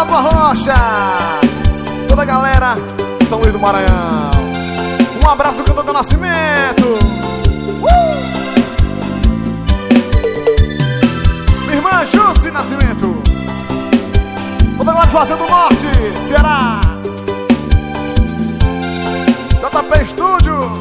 Lagoa Rocha, toda a galera de São Luís do Maranhão. Um abraço do cantor do Nascimento. Minha irmã Jussi Nascimento, toda a galera de Fazenda do Norte, Ceará. JP Estúdio.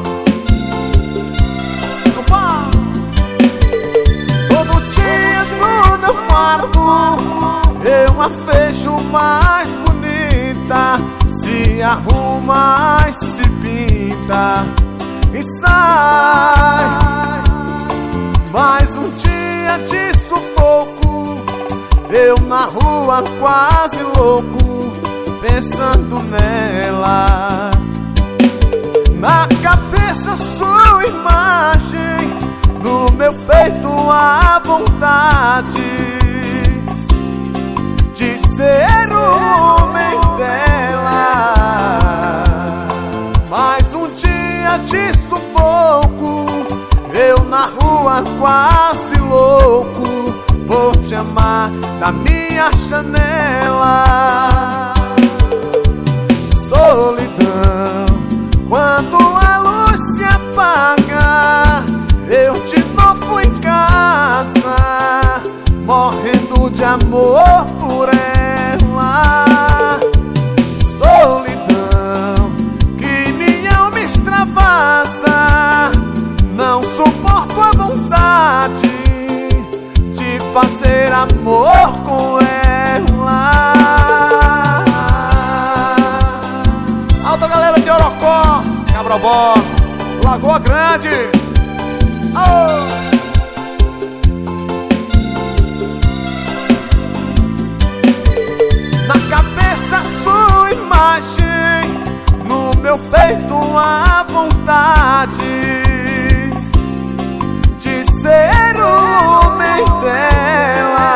Todo dia tudo eu falo, eu a vejo mais bonita, se arruma e se pinta e sai. Mais um dia de sufoco, eu na rua quase louco, pensando nela. Na cabeça sua imagem, no meu peito a vontade de ser o homem dela. Mais um dia de sufoco, eu na rua quase louco, vou te amar da minha janela. Solidão, quando a luz se apaga, eu de novo em casa, morrendo de amor por ela. Solidão, que minha alma extravasa, não suporto a vontade de fazer amor com ela. Alta galera de Orocó, Cabrobó, Lagoa Grande. Oh! Na cabeça sua imagem, no meu peito a vontade de ser o homem dela.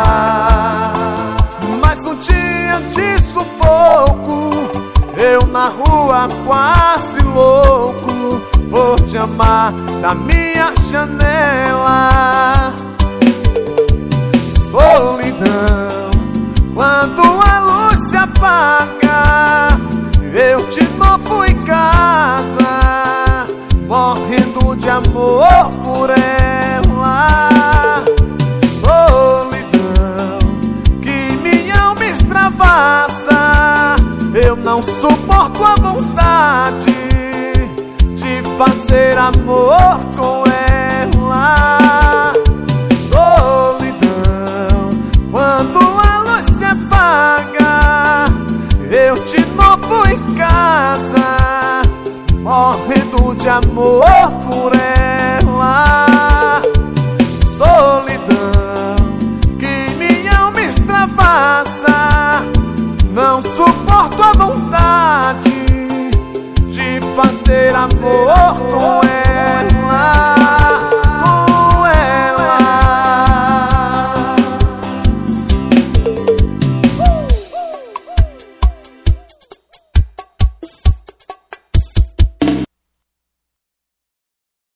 Mais um dia de sufoco, eu na rua quase louco, vou te amar da minha janela. Solidão, quando a luz se apaga, eu de novo em casa, morrendo de amor por ela. Solidão, que minha alma extravasa, eu não suporto a vontade de fazer amor com ela. Solidão, quando a luz se apaga, eu de novo em casa, morrendo de amor por ela. Solidão, que minha alma extravasa, não suporto a vontade de fazer amor